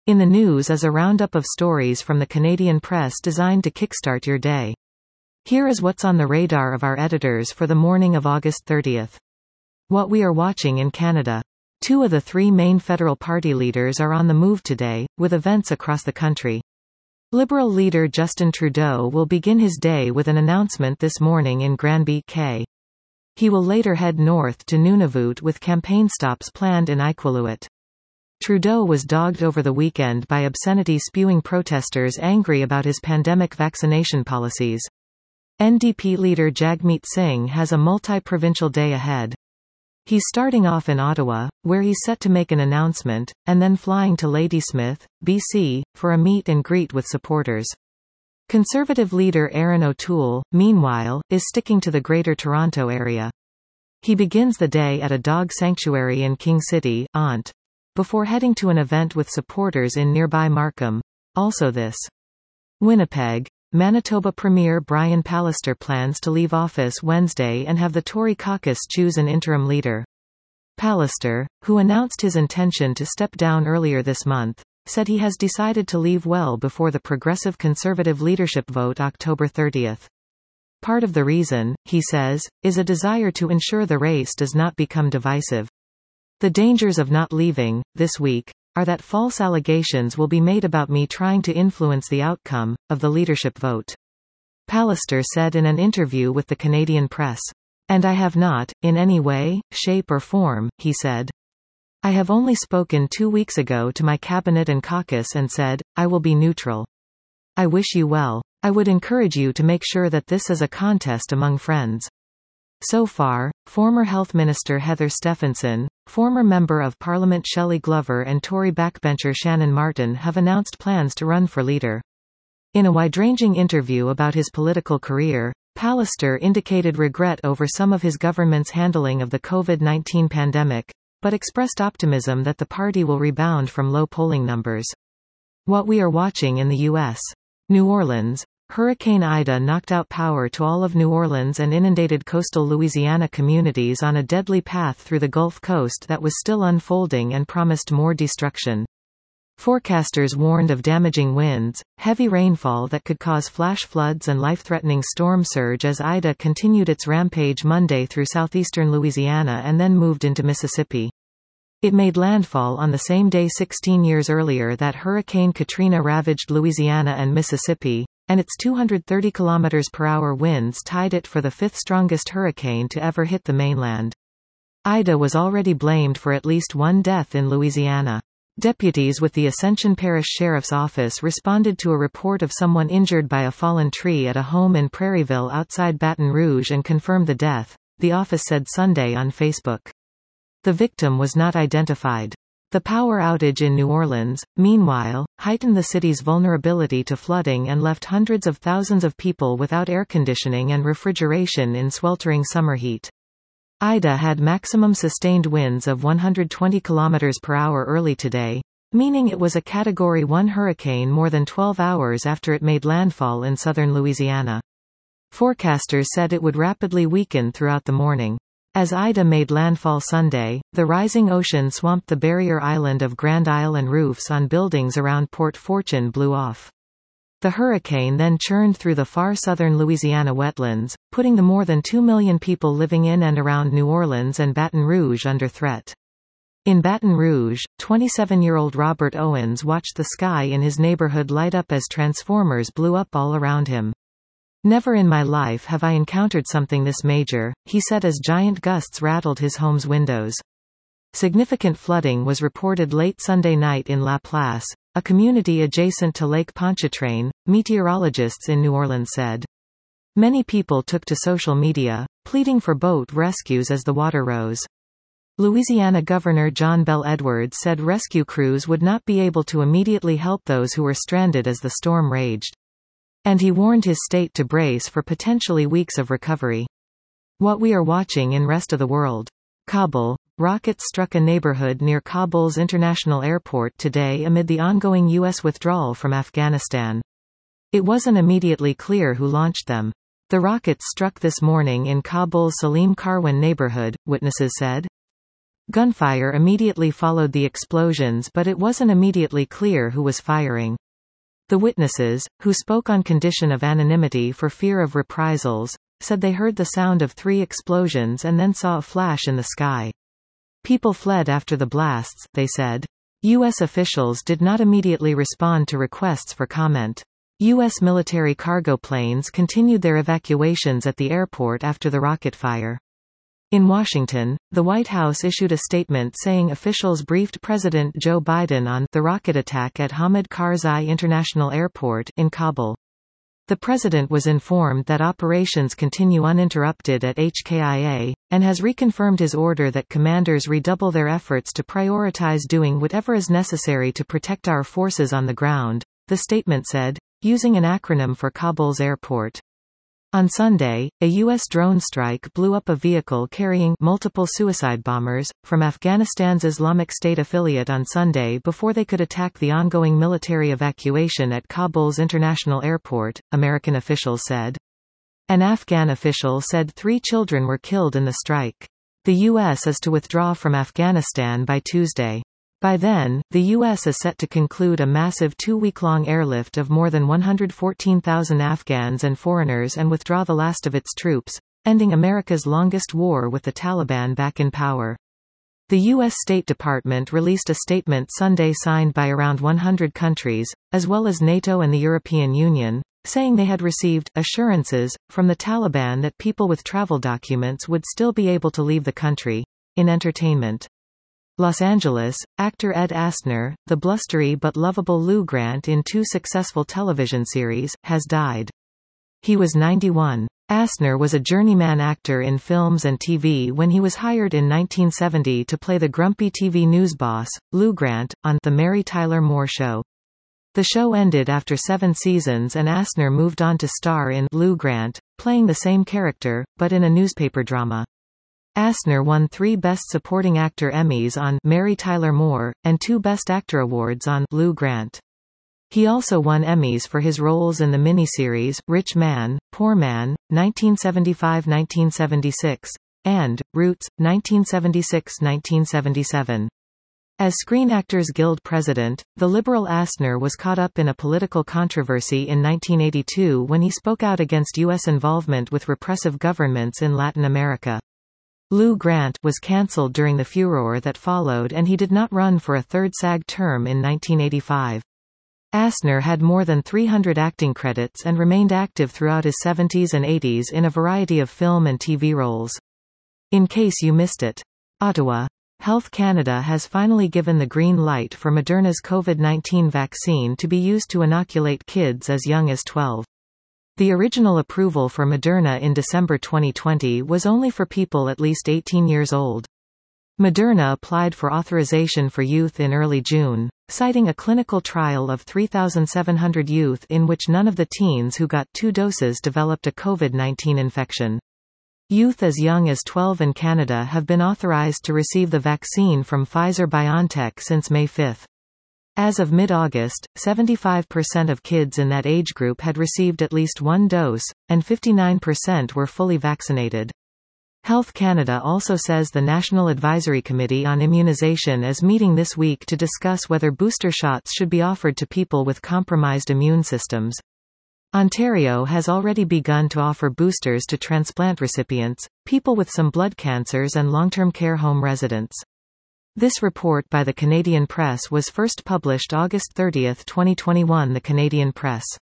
In the news is a roundup of stories from the Canadian press designed to kickstart your day. Here is what's on the radar of our editors for the morning of August 30th. What we are watching in Canada. Two of the three main federal party leaders are on the move today, with events across the country. Liberal leader Justin Trudeau will begin his day with an announcement this morning in Granby, K. He will later head north to Nunavut with campaign stops planned in Iqaluit. Trudeau was dogged over the weekend by obscenity-spewing protesters angry about his pandemic vaccination policies. NDP leader Jagmeet Singh has a multi-provincial day ahead. He's starting off in Ottawa, where he's set to make an announcement, and then flying to Ladysmith, BC, for a meet and greet with supporters. Conservative leader Erin O'Toole, meanwhile, is sticking to the Greater Toronto area. He begins the day at a dog sanctuary in King City, Ont, before heading to an event with supporters in nearby Markham. Also this. Winnipeg, Manitoba Premier Brian Pallister plans to leave office Wednesday and have the Tory caucus choose an interim leader. Pallister, who announced his intention to step down earlier this month, said he has decided to leave well before the Progressive Conservative leadership vote October 30th. Part of the reason, he says, is a desire to ensure the race does not become divisive. The dangers of not leaving, this week, are that false allegations will be made about me trying to influence the outcome of the leadership vote. Pallister said in an interview with the Canadian press. And I have not, in any way, shape or form, he said. I have only spoken 2 weeks ago to my cabinet and caucus and said, I will be neutral. I wish you well. I would encourage you to make sure that this is a contest among friends. So far, former Health Minister Heather Stephenson, former Member of Parliament Shelley Glover and Tory backbencher Shannon Martin have announced plans to run for leader. In a wide-ranging interview about his political career, Pallister indicated regret over some of his government's handling of the COVID-19 pandemic, but expressed optimism that the party will rebound from low polling numbers. What we are watching in the U.S. New Orleans. Hurricane Ida knocked out power to all of New Orleans and inundated coastal Louisiana communities on a deadly path through the Gulf Coast that was still unfolding and promised more destruction. Forecasters warned of damaging winds, heavy rainfall that could cause flash floods and life-threatening storm surge as Ida continued its rampage Monday through southeastern Louisiana and then moved into Mississippi. It made landfall on the same day 16 years earlier that Hurricane Katrina ravaged Louisiana and Mississippi, and its 230 km/h winds tied it for the fifth strongest hurricane to ever hit the mainland. Ida was already blamed for at least one death in Louisiana. Deputies with the Ascension Parish Sheriff's Office responded to a report of someone injured by a fallen tree at a home in Prairieville outside Baton Rouge and confirmed the death, the office said Sunday on Facebook. The victim was not identified. The power outage in New Orleans, meanwhile, heightened the city's vulnerability to flooding and left hundreds of thousands of people without air conditioning and refrigeration in sweltering summer heat. Ida had maximum sustained winds of 120 km/h early today, meaning it was a Category 1 hurricane more than 12 hours after it made landfall in southern Louisiana. Forecasters said it would rapidly weaken throughout the morning. As Ida made landfall Sunday, the rising ocean swamped the barrier island of Grand Isle and roofs on buildings around Port Fortune blew off. The hurricane then churned through the far southern Louisiana wetlands, putting the more than 2 million people living in and around New Orleans and Baton Rouge under threat. In Baton Rouge, 27-year-old Robert Owens watched the sky in his neighborhood light up as transformers blew up all around him. Never in my life have I encountered something this major, he said as giant gusts rattled his home's windows. Significant flooding was reported late Sunday night in La Place, a community adjacent to Lake Pontchartrain, meteorologists in New Orleans said. Many people took to social media, pleading for boat rescues as the water rose. Louisiana Governor John Bel Edwards said rescue crews would not be able to immediately help those who were stranded as the storm raged. And he warned his state to brace for potentially weeks of recovery. What we are watching in rest of the world. Kabul. Rockets struck a neighborhood near Kabul's international airport today amid the ongoing U.S. withdrawal from Afghanistan. It wasn't immediately clear who launched them. The rockets struck this morning in Kabul's Salim Karwan neighborhood, witnesses said. Gunfire immediately followed the explosions, but it wasn't immediately clear who was firing. The witnesses, who spoke on condition of anonymity for fear of reprisals, said they heard the sound of 3 explosions and then saw a flash in the sky. People fled after the blasts, they said. U.S. officials did not immediately respond to requests for comment. U.S. military cargo planes continued their evacuations at the airport after the rocket fire. In Washington, the White House issued a statement saying officials briefed President Joe Biden on the rocket attack at Hamid Karzai International Airport in Kabul. The president was informed that operations continue uninterrupted at HKIA, and has reconfirmed his order that commanders redouble their efforts to prioritize doing whatever is necessary to protect our forces on the ground, the statement said, using an acronym for Kabul's airport. On Sunday, a U.S. drone strike blew up a vehicle carrying multiple suicide bombers from Afghanistan's Islamic State affiliate on Sunday before they could attack the ongoing military evacuation at Kabul's international airport, American officials said. An Afghan official said 3 children were killed in the strike. The U.S. is to withdraw from Afghanistan by Tuesday. By then, the U.S. is set to conclude a massive 2-week-long airlift of more than 114,000 Afghans and foreigners and withdraw the last of its troops, ending America's longest war with the Taliban back in power. The U.S. State Department released a statement Sunday signed by around 100 countries, as well as NATO and the European Union, saying they had received assurances from the Taliban that people with travel documents would still be able to leave the country. In entertainment. Los Angeles, actor Ed Asner, the blustery but lovable Lou Grant in 2 successful television series, has died. He was 91. Asner was a journeyman actor in films and TV when he was hired in 1970 to play the grumpy TV news boss, Lou Grant, on The Mary Tyler Moore Show. The show ended after 7 seasons and Asner moved on to star in Lou Grant, playing the same character, but in a newspaper drama. Asner won 3 Best Supporting Actor Emmys on Mary Tyler Moore, and 2 Best Actor awards on Lou Grant. He also won Emmys for his roles in the miniseries Rich Man, Poor Man, 1975–1976, and Roots, 1976–1977. As Screen Actors Guild president, the liberal Asner was caught up in a political controversy in 1982 when he spoke out against U.S. involvement with repressive governments in Latin America. Lou Grant was cancelled during the furor that followed and he did not run for a 3rd SAG term in 1985. Asner had more than 300 acting credits and remained active throughout his 70s and 80s in a variety of film and TV roles. In case you missed it. Ottawa. Health Canada has finally given the green light for Moderna's COVID-19 vaccine to be used to inoculate kids as young as 12. The original approval for Moderna in December 2020 was only for people at least 18 years old. Moderna applied for authorization for youth in early June, citing a clinical trial of 3,700 youth in which none of the teens who got 2 doses developed a COVID-19 infection. Youth as young as 12 in Canada have been authorized to receive the vaccine from Pfizer-BioNTech since May 5. As of mid-August, 75% of kids in that age group had received at least 1 dose, and 59% were fully vaccinated. Health Canada also says the National Advisory Committee on Immunization is meeting this week to discuss whether booster shots should be offered to people with compromised immune systems. Ontario has already begun to offer boosters to transplant recipients, people with some blood cancers and long-term care home residents. This report by the Canadian Press was first published August 30, 2021. The Canadian Press.